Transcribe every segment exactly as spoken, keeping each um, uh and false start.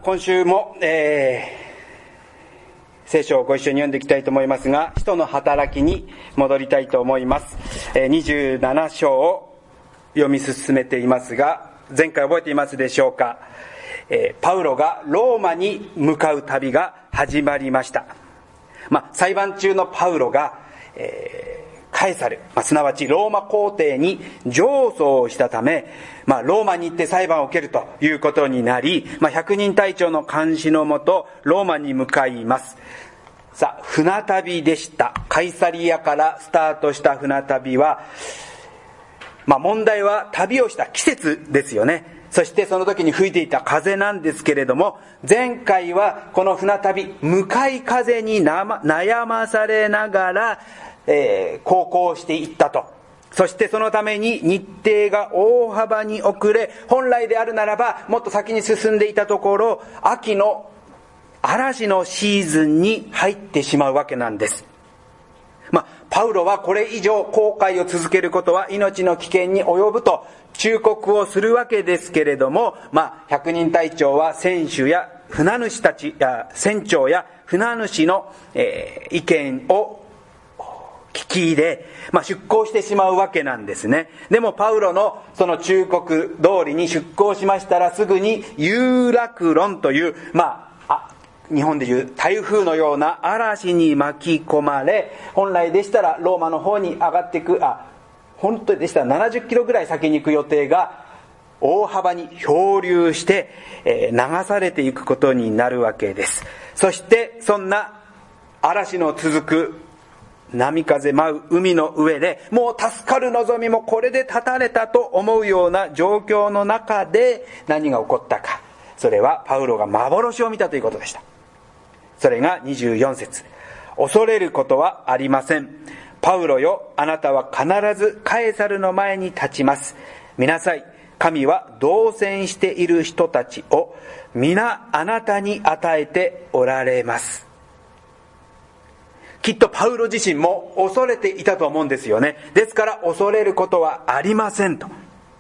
今週も、えー、聖書をご一緒に読んでいきたいと思いますが、使徒の働きに戻りたいと思います。えー、にじゅうなな章を読み進めていますが、前回覚えていますでしょうか。えー、パウロがローマに向かう旅が始まりました。まあ、裁判中のパウロが、えーカエサル、まあ、すなわちローマ皇帝に上訴したため、まあ、ローマに行って裁判を受けるということになり、まあ、百人隊長の監視のもとローマに向かいます。さあ、船旅でした。カイサリアからスタートした船旅は、まあ、問題は旅をした季節ですよね。そしてその時に吹いていた風なんですけれども、前回はこの船旅、向かい風に悩まされながらえー、航行していったと。そしてそのために日程が大幅に遅れ、本来であるならばもっと先に進んでいたところ、秋の嵐のシーズンに入ってしまうわけなんです。まあ、パウロはこれ以上航海を続けることは命の危険に及ぶと忠告をするわけですけれども、まあ、百人隊長は船主や船主たちや船長や船主の、えー、意見を聞き入れ、まあ、出港してしまうわけなんですね。でもパウロのその忠告通りに出港しましたら、すぐに有楽論という、まあ、あ日本でいう台風のような嵐に巻き込まれ、本来でしたらローマの方に上がっていく、あ本当でしたらななじゅっキロぐらい先に行く予定が大幅に漂流して、えー、流されていくことになるわけです。そしてそんな嵐の続く波風舞う海の上で、もう助かる望みもこれで絶たれたと思うような状況の中で何が起こったか。それはパウロが幻を見たということでした。それがにじゅうよん節。恐れることはありません。パウロよ、あなたは必ずカエサルの前に立ちます。見なさい。神は同船している人たちを皆あなたに与えておられます。きっとパウロ自身も恐れていたと思うんですよね。ですから恐れることはありませんと。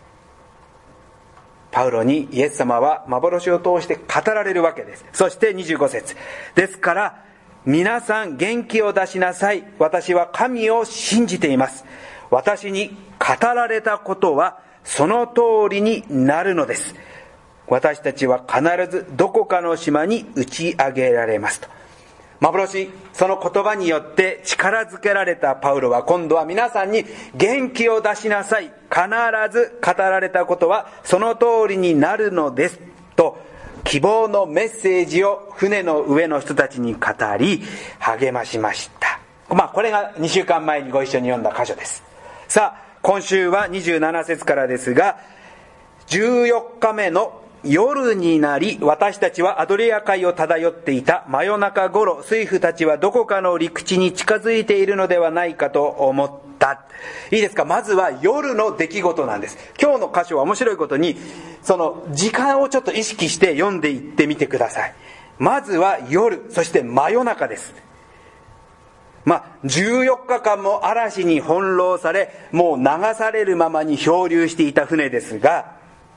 パウロにイエス様は幻を通して語られるわけです。そしてにじゅうご節。ですから皆さん元気を出しなさい。私は神を信じています。私に語られたことはその通りになるのです。私たちは必ずどこかの島に打ち上げられますと。幻、その言葉によって力づけられたパウロは今度は皆さんに元気を出しなさい。必ず語られたことはその通りになるのですと、希望のメッセージを船の上の人たちに語り励ましました。まあこれがにしゅうかんまえにご一緒に読んだ箇所です。さあ今週はにじゅうなな節からですが、じゅうよっかめの夜になり、私たちはアドリア海を漂っていた。真夜中頃、水夫たちはどこかの陸地に近づいているのではないかと思った。いいですか。まずは夜の出来事なんです。今日の箇所は面白いことに、その時間をちょっと意識して読んでいってみてください。まずは夜、そして真夜中です。まあ、じゅうよっかかんも嵐に翻弄され、もう流されるままに漂流していた船ですが、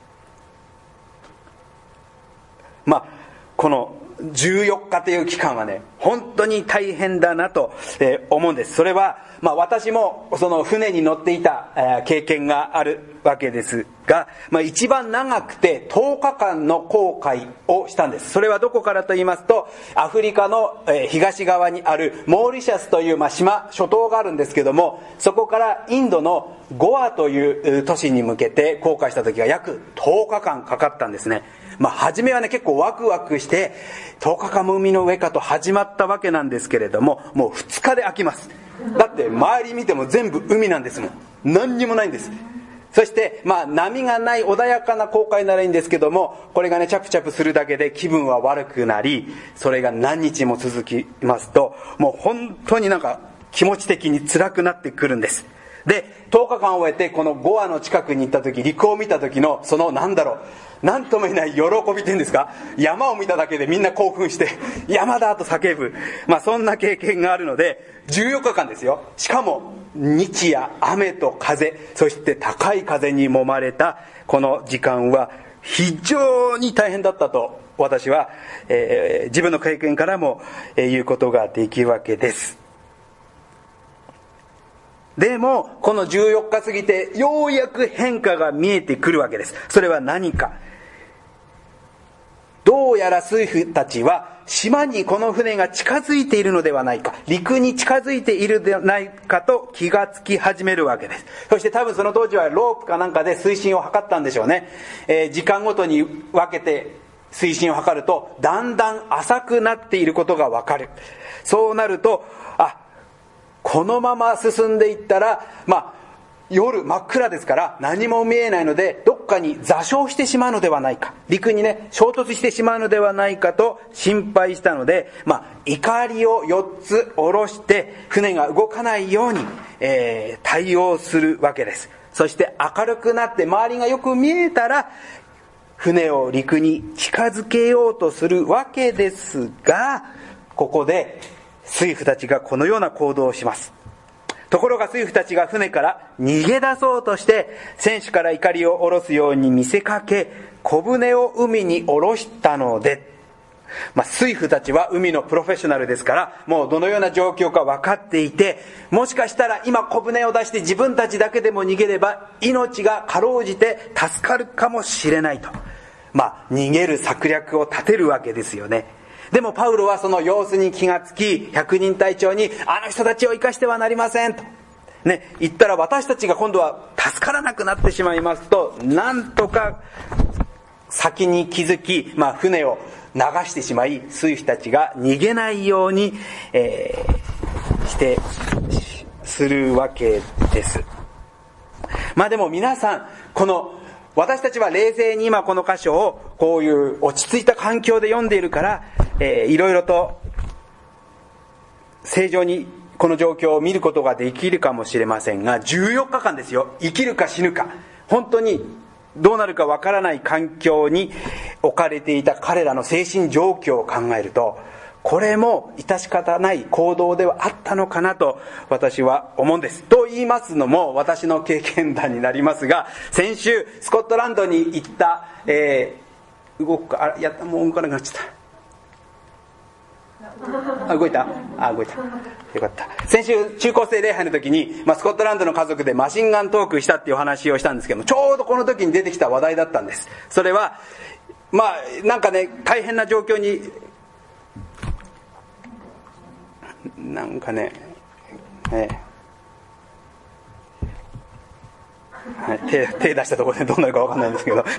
まあ、このじゅうよっかという期間はね、本当に大変だなと思うんです。それは、まあ私もその船に乗っていた経験があるわけですが、まあ一番長くてとおかかんの航海をしたんです。それはどこからと言いますと、アフリカの東側にあるモーリシャスというまあ島、諸島があるんですけども、そこからインドのゴアという都市に向けて航海した時が約とおかかんかかったんですね。まあ初めはね結構ワクワクしてとおかかんも海の上かと始まったわけなんですけれども、もうふつかで飽きます。だって周り見ても全部海なんですもん。何にもないんです。そしてまあ波がない穏やかな航海ならいいんですけども、これがねチャプチャプするだけで気分は悪くなり、それが何日も続きますと、もう本当になんか気持ち的に辛くなってくるんです。でとおかかんを終えてこのゴアの近くに行った時、陸を見た時のそのなんだろう、何とも言えない喜びっていうんですか、山を見ただけでみんな興奮して山だと叫ぶ、まあそんな経験があるので、じゅうよっかかんですよ。しかも日夜雨と風、そして高い風に揉まれたこの時間は非常に大変だったと私は、えー、自分の経験からも、えー、言うことができるわけです。でもこのじゅうよっか過ぎてようやく変化が見えてくるわけです。それは何か。どうやら水夫たちは島にこの船が近づいているのではないか、陸に近づいているではないかと気がつき始めるわけです。そして多分その当時はロープかなんかで水深を測ったんでしょうね。えー、時間ごとに分けて水深を測るとだんだん浅くなっていることがわかる。そうなると、あ、このまま進んでいったら、まあ夜真っ暗ですから何も見えないので、どっかに座礁してしまうのではないか、陸にね衝突してしまうのではないかと心配したので、まあ怒りをよっつ下ろして船が動かないように、えー、対応するわけです。そして明るくなって周りがよく見えたら船を陸に近づけようとするわけですが、ここで水夫たちがこのような行動をします。ところが水夫たちが船から逃げ出そうとして船首から怒りを下ろすように見せかけ、小舟を海に下ろしたので、まあ、水夫たちは海のプロフェッショナルですから、もうどのような状況か分かっていて、もしかしたら今小舟を出して自分たちだけでも逃げれば命がかろうじて助かるかもしれないと、まあ逃げる策略を立てるわけですよね。でもパウロはその様子に気がつき、百人隊長にあの人たちを生かしてはなりませんとね、言ったら私たちが今度は助からなくなってしまいますと、なんとか先に気づき、まあ船を流してしまい、水夫たちが逃げないように、えー、してするわけです。まあでも皆さん、この私たちは冷静に今この箇所をこういう落ち着いた環境で読んでいるから、えー、いろいろと正常にこの状況を見ることができるかもしれませんが、じゅうよっかかんですよ。生きるか死ぬか、本当にどうなるかわからない環境に置かれていた彼らの精神状況を考えると、これも致し方ない行動ではあったのかなと私は思うんです。と言いますのも私の経験談になりますが、先週スコットランドに行った、えー、動くか、あ、やった、もう動かなくなっちゃった。あ、動いた？あ、動いた。よかった。先週中高生礼拝の時に、まあ、スコットランドの家族でマシンガントークしたっていうお話をしたんですけども、ちょうどこの時に出てきた話題だったんです。それはまあなんかね、大変な状況になんかね、えーはい、手, 手出したところでどうなるか分かんないんですけど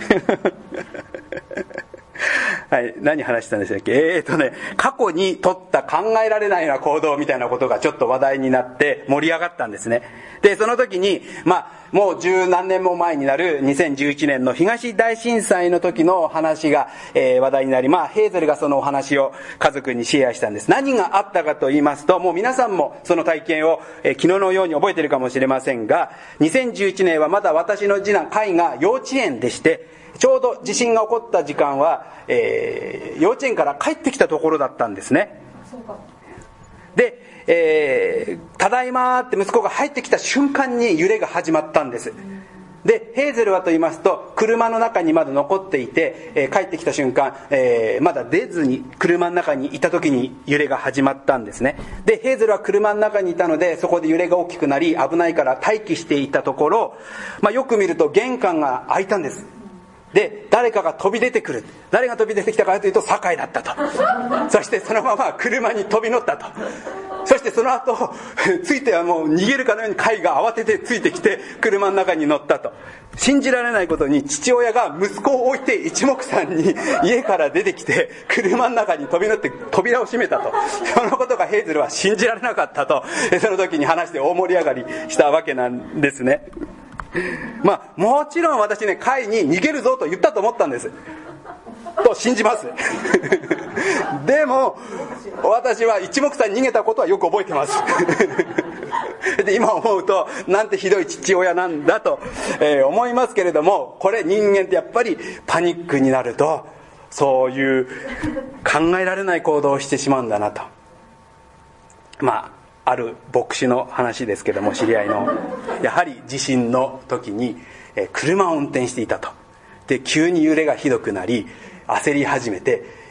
はい、何話したんでしたっけ。えーとね、過去に取った考えられないような行動みたいなことがちょっと話題になって盛り上がったんですね。で、その時に、まあ、もう十何年も前になるにせんじゅういちねんの東大震災の時の話が、えー、話題になり、まあ、ヘーゼルがそのお話を家族にシェアしたんです。何があったかと言いますと、もう皆さんもその体験を、えー、昨日のように覚えているかもしれませんが、にせんじゅういちねんはまだ私の次男、カイが幼稚園でして、ちょうど地震が起こった時間は、えー、幼稚園から帰ってきたところだったんですね。で、えー、ただいまって息子が入ってきた瞬間に揺れが始まったんです。で、ヘーゼルはと言いますと、車の中にまだ残っていて、えー、帰ってきた瞬間、えー、まだ出ずに車の中にいた時に揺れが始まったんですね。で、ヘーゼルは車の中にいたので、そこで揺れが大きくなり危ないから待機していたところ、まあ、よく見ると玄関が開いたんです。で、誰かが飛び出てくる。誰が飛び出てきたかというと酒井だったと。そしてそのまま車に飛び乗ったと。そしてその後ついてはもう逃げるかのようにカイが慌ててついてきて車の中に乗ったと。信じられないことに、父親が息子を置いて一目散に家から出てきて車の中に飛び乗って扉を閉めたと。そのことがヘイゼルは信じられなかったと、その時に話して大盛り上がりしたわけなんですね。まあもちろん私ね、カイに逃げるぞと言ったと思ったんですと信じますでも私は一目散に逃げたことはよく覚えてますで、今思うとなんてひどい父親なんだと、えー、思いますけれども、これ人間ってやっぱりパニックになるとそういう考えられない行動をしてしまうんだなと。まあある牧師の話ですけども、知り合いの、やはり地震の時に車を運転していたと。で、急に揺れがひどくなり焦り始めて、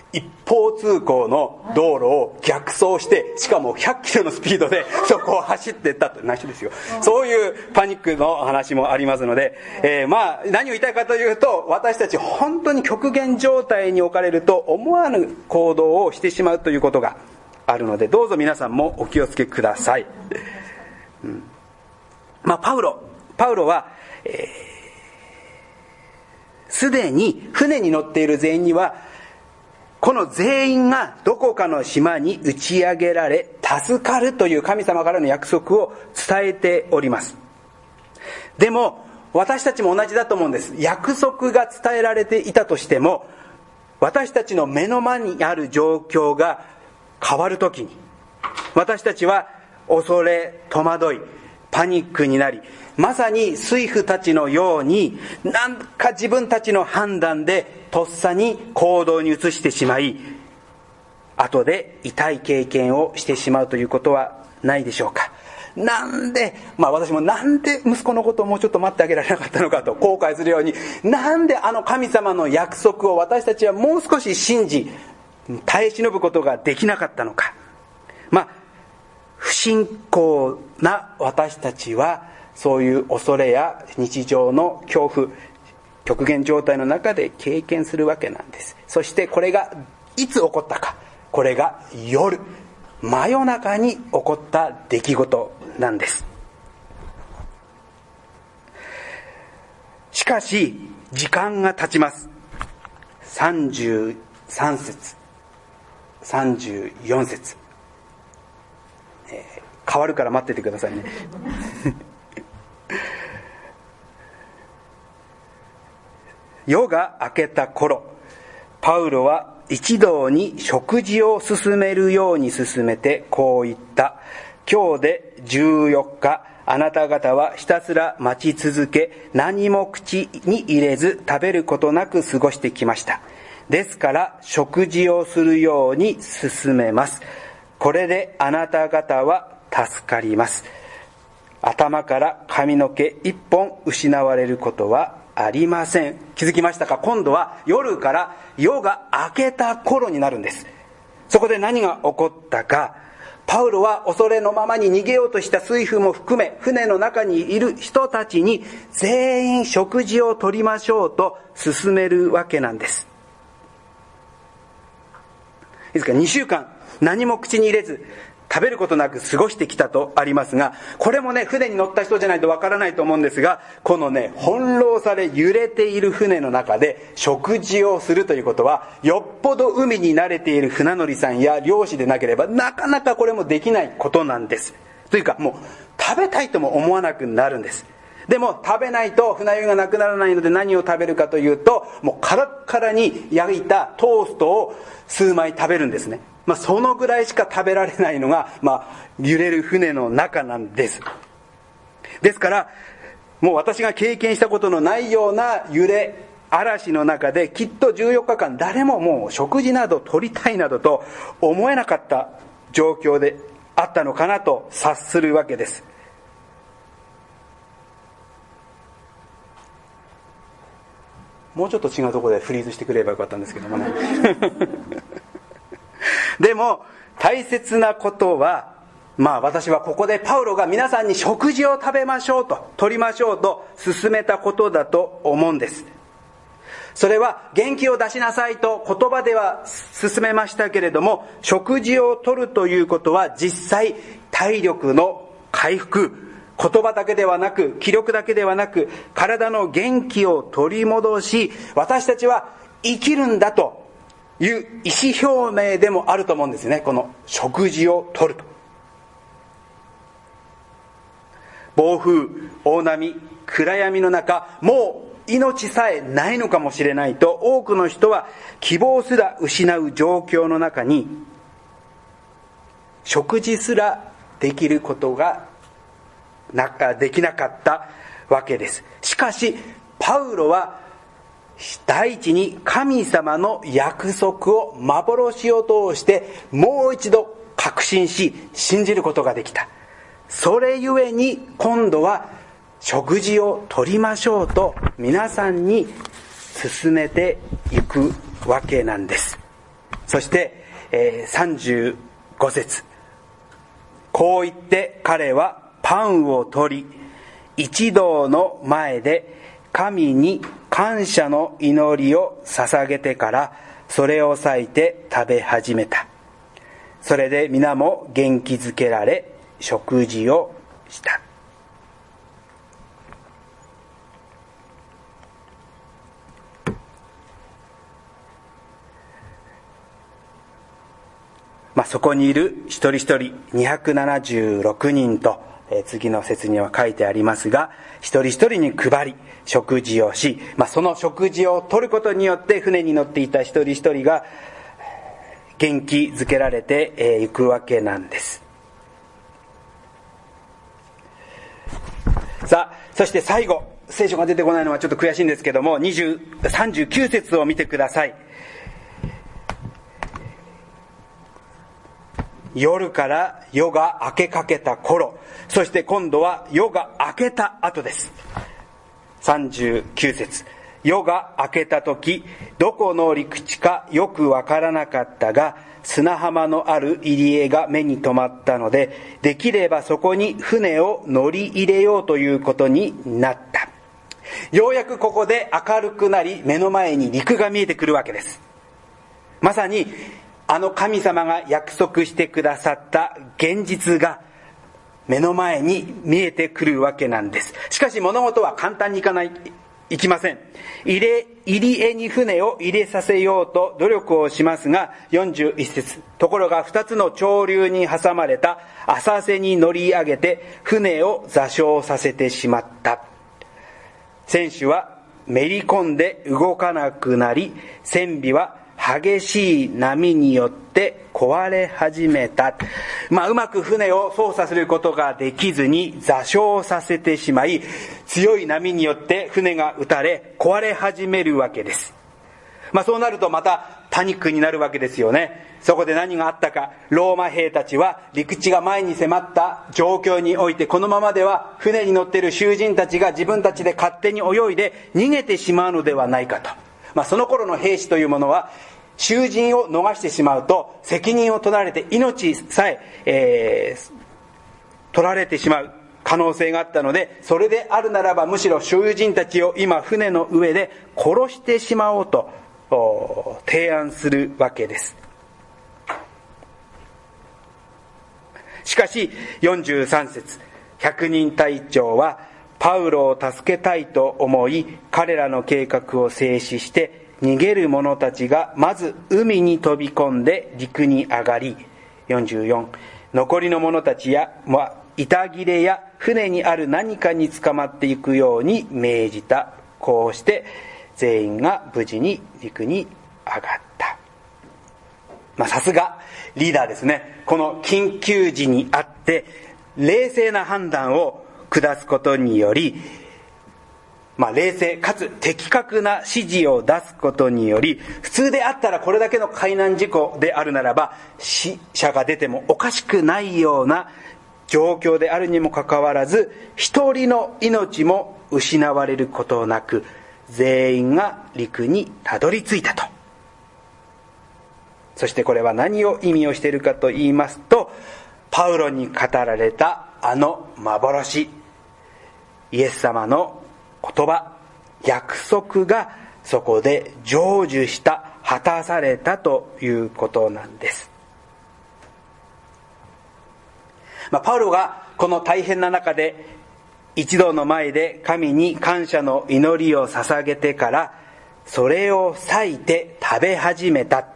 一方通行の道路を逆走して、しかもひゃっキロのスピードでそこを走っていったと。内緒ですよ。そういうパニックの話もありますので、えー、まあ何を言いたいかというと、私たち本当に極限状態に置かれると思わぬ行動をしてしまうということがあるので、どうぞ皆さんもお気をつけください。うん、まあパウロパウロはすで、えー、に船に乗っている全員には、この全員がどこかの島に打ち上げられ助かるという神様からの約束を伝えております。でも私たちも同じだと思うんです。約束が伝えられていたとしても、私たちの目の前にある状況が変わるときに、私たちは恐れ、戸惑い、パニックになり、まさに水夫たちのように、なんか自分たちの判断でとっさに行動に移してしまい、後で痛い経験をしてしまうということはないでしょうか。なんで、まあ私もなんで息子のことをもうちょっと待ってあげられなかったのかと後悔するように、なんであの神様の約束を私たちはもう少し信じ、耐え忍ぶことができなかったのか。まあ不信仰な私たちは、そういう恐れや日常の恐怖、極限状態の中で経験するわけなんです。そしてこれがいつ起こったか。これが夜、真夜中に起こった出来事なんです。しかし時間が経ちます。さんじゅうさん節、さんじゅうよん節、えー、変わるから待っててくださいね。夜が明けた頃、パウロは一同に食事を進めるように進めてこう言った。今日でじゅうよっか、あなた方はひたすら待ち続け、何も口に入れず食べることなく過ごしてきました。ですから食事をするように進めます。これであなた方は助かります。頭から髪の毛一本失われることはありません。気づきましたか？今度は夜から夜が明けた頃になるんです。そこで何が起こったか。パウロは恐れのままに逃げようとした水夫も含め、船の中にいる人たちに全員食事をとりましょうと勧めるわけなんです。いいですか？にしゅうかん何も口に入れず食べることなく過ごしてきたとありますが、これもね、船に乗った人じゃないとわからないと思うんですが、このね、翻弄され揺れている船の中で食事をするということは、よっぽど海に慣れている船乗りさんや漁師でなければなかなかこれもできないことなんです。というか、もう食べたいとも思わなくなるんです。でも食べないと船酔いがなくならないので、何を食べるかというと、もうカラッカラに焼いたトーストを数枚食べるんですね。まあ、そのぐらいしか食べられないのが、まあ、揺れる船の中なんです。ですから、もう私が経験したことのないような揺れ、嵐の中で、きっとじゅうよっかかん誰ももう食事など取りたいなどと思えなかった状況であったのかなと察するわけです。もうちょっと違うところでフリーズしてくれればよかったんですけどもね。でも大切なことは、まあ私はここでパウロが皆さんに食事を食べましょうと、取りましょうと勧めたことだと思うんです。それは元気を出しなさいと言葉では勧めましたけれども、食事を取るということは実際体力の回復、言葉だけではなく、気力だけではなく、体の元気を取り戻し、私たちは生きるんだという意思表明でもあると思うんですね。この食事をとると。暴風、大波、暗闇の中、もう命さえないのかもしれないと多くの人は希望すら失う状況の中に、食事すらできることがなできなかったわけです。しかしパウロは第一に神様の約束を幻を通してもう一度確信し信じることができた。それゆえに今度は食事をとりましょうと皆さんに勧めていくわけなんです。 そして、えー、さんじゅうご節、こう言って彼はパンを取り、一同の前で神に感謝の祈りを捧げてからそれを裂いて食べ始めた。それで皆も元気づけられ食事をした。まあ、そこにいる一人一人にひゃくななじゅうろくにんと、えー、次の節には書いてありますが、一人一人に配り食事をし、まあ、その食事を取ることによって船に乗っていた一人一人が元気づけられてい、えー、くわけなんです。さあ、そして最後、聖書が出てこないのはちょっと悔しいんですけども、にじゅう、さんじゅうきゅう節を見てください。夜から夜が明けかけた頃、そして今度は夜が明けた後です。さんじゅうきゅう節、夜が明けた時、どこの陸地かよくわからなかったが、砂浜のある入り江が目に留まったので、できればそこに船を乗り入れようということになった。ようやくここで明るくなり、目の前に陸が見えてくるわけです。まさにあの神様が約束してくださった現実が目の前に見えてくるわけなんです。しかし物事は簡単にいかない、いきません。入れ、入り江に船を入れさせようと努力をしますが、よんじゅういち節、ところが二つの潮流に挟まれた浅瀬に乗り上げて船を座礁させてしまった。船首はめり込んで動かなくなり、船尾は激しい波によって壊れ始めた。まあ、うまく船を操作することができずに座礁させてしまい、強い波によって船が打たれ壊れ始めるわけです。まあ、そうなるとまたパニックになるわけですよね。そこで何があったか、ローマ兵たちは陸地が前に迫った状況において、このままでは船に乗っている囚人たちが自分たちで勝手に泳いで逃げてしまうのではないかと。まあ、その頃の兵士というものは囚人を逃してしまうと責任を取られて命さええー、取られてしまう可能性があったので、それであるならばむしろ囚人たちを今船の上で殺してしまおうと提案するわけです。しかしよんじゅうさん節、百人隊長はパウロを助けたいと思い、彼らの計画を制止して逃げる者たちがまず海に飛び込んで陸に上がり、よんじゅうよん、残りの者たちや、まあ、板切れや船にある何かに捕まっていくように命じた。こうして全員が無事に陸に上がった。まあ、さすがリーダーですね。この緊急時にあって冷静な判断を下すことにより、まあ、冷静かつ的確な指示を出すことにより、普通であったらこれだけの海難事故であるならば死者が出てもおかしくないような状況であるにもかかわらず、一人の命も失われることなく全員が陸にたどり着いたと。そしてこれは何を意味をしているかと言いますと、パウロに語られたあの幻、イエス様の言葉、約束がそこで成就した、果たされたということなんです。まあ、パウロがこの大変な中で一同の前で神に感謝の祈りを捧げてからそれを裂いて食べ始めた。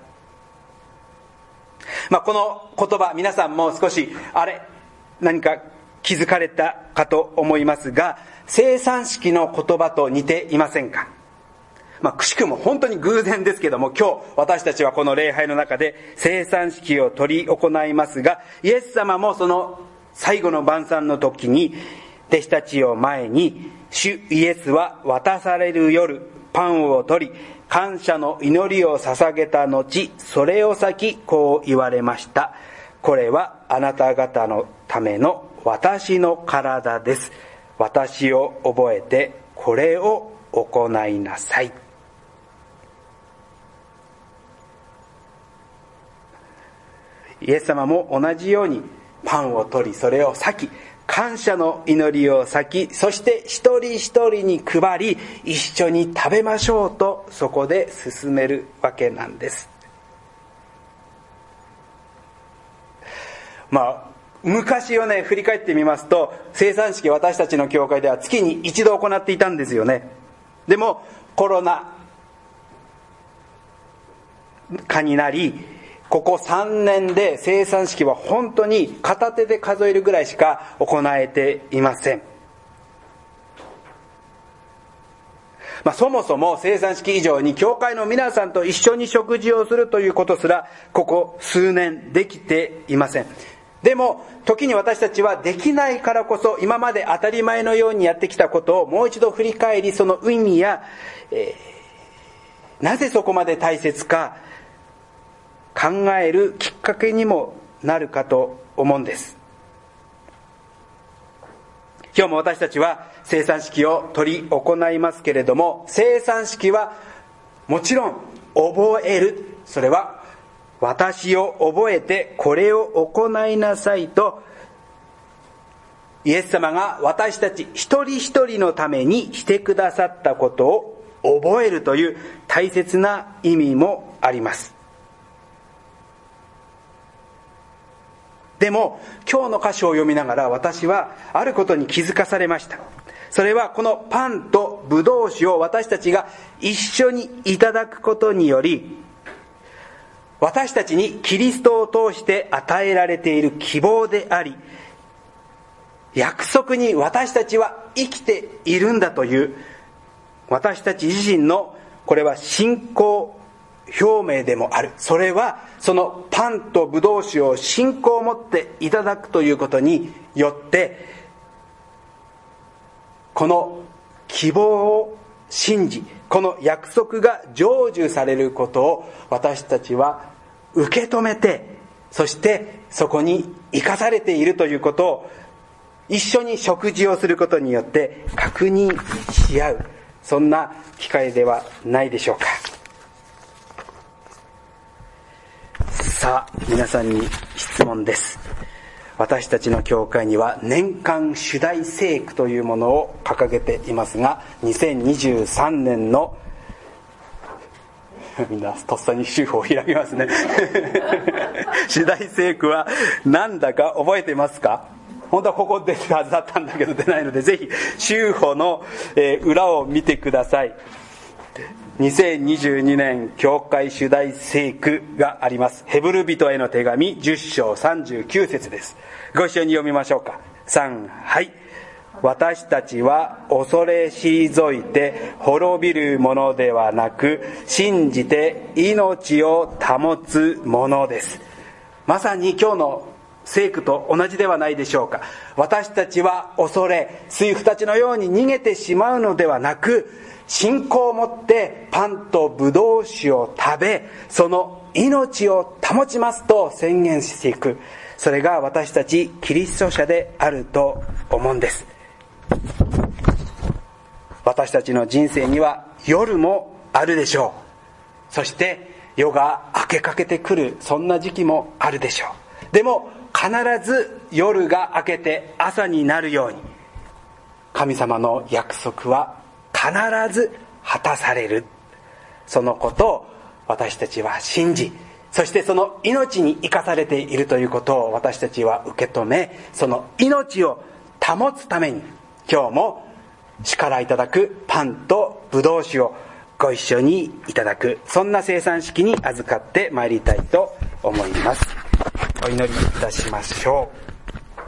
まあ、この言葉、皆さんも少しあれ何か気づかれたかと思いますが、生産式の言葉と似ていませんか？まあ、くしくも本当に偶然ですけども、今日私たちはこの礼拝の中で生産式を執り行いますが、イエス様もその最後の晩餐の時に弟子たちを前に、主イエスは渡される夜パンを取り感謝の祈りを捧げた後、それを裂きこう言われました。これはあなた方のための私の体です。私を覚えてこれを行いなさい。 イエス様も同じようにパンを取り、それを裂き、感謝の祈りを裂き、そして一人一人に配り、一緒に食べましょうとそこで進めるわけなんです。まあ昔をね振り返ってみますと、聖餐式、私たちの教会では月に一度行っていたんですよね。でもコロナ禍になり、ここさんねんで聖餐式は本当に片手で数えるぐらいしか行えていません。まあ、そもそも聖餐式以上に教会の皆さんと一緒に食事をするということすらここ数年できていません。でも時に私たちはできないからこそ、今まで当たり前のようにやってきたことをもう一度振り返り、その意味や、えー、なぜそこまで大切か考えるきっかけにもなるかと思うんです。今日も私たちは聖餐式を取り行いますけれども、聖餐式はもちろん覚える、それは私を覚えてこれを行いなさいと、イエス様が私たち一人一人のためにしてくださったことを覚えるという大切な意味もあります。でも今日の箇所を読みながら、私はあることに気づかされました。それはこのパンとブドウ酒を私たちが一緒にいただくことにより、私たちにキリストを通して与えられている希望であり、約束に私たちは生きているんだという、私たち自身のこれは信仰表明でもある。それはそのパンとブドウ酒を信仰を持っていただくということによって、この希望を信じ、この約束が成就されることを私たちは受け止めて、そしてそこに生かされているということを一緒に食事をすることによって確認し合う、そんな機会ではないでしょうか。さあ、皆さんに質問です。私たちの教会には年間主題聖句というものを掲げていますが、にせんにじゅうさんねんのみんなとっさに週報を開きますね主題聖句は何だか覚えてますか？本当はここ出るはずだったんだけど出ないので、ぜひ週報の裏を見てください。にせんにじゅうにねん教会主題聖句があります。ヘブル人への手紙じゅっ章さんじゅうきゅう節です。ご一緒に読みましょうか。さん、はい。私たちは恐れ退いて滅びるものではなく、信じて命を保つものです。まさに今日の聖句と同じではないでしょうか。私たちは恐れ、水夫たちのように逃げてしまうのではなく、信仰を持ってパンとブドウ酒を食べ、その命を保ちますと宣言していく。それが私たちキリスト者であると思うんです。私たちの人生には夜もあるでしょう。そして夜が明けかけてくる、そんな時期もあるでしょう。でも必ず夜が明けて朝になるように、神様の約束は必ず果たされる。そのことを私たちは信じ、そしてその命に生かされているということを私たちは受け止め、その命を保つために今日も力いただくパンとブドウ酒をご一緒にいただく、そんな聖餐式に預かってまいりたいと思います。お祈りいたしましょう。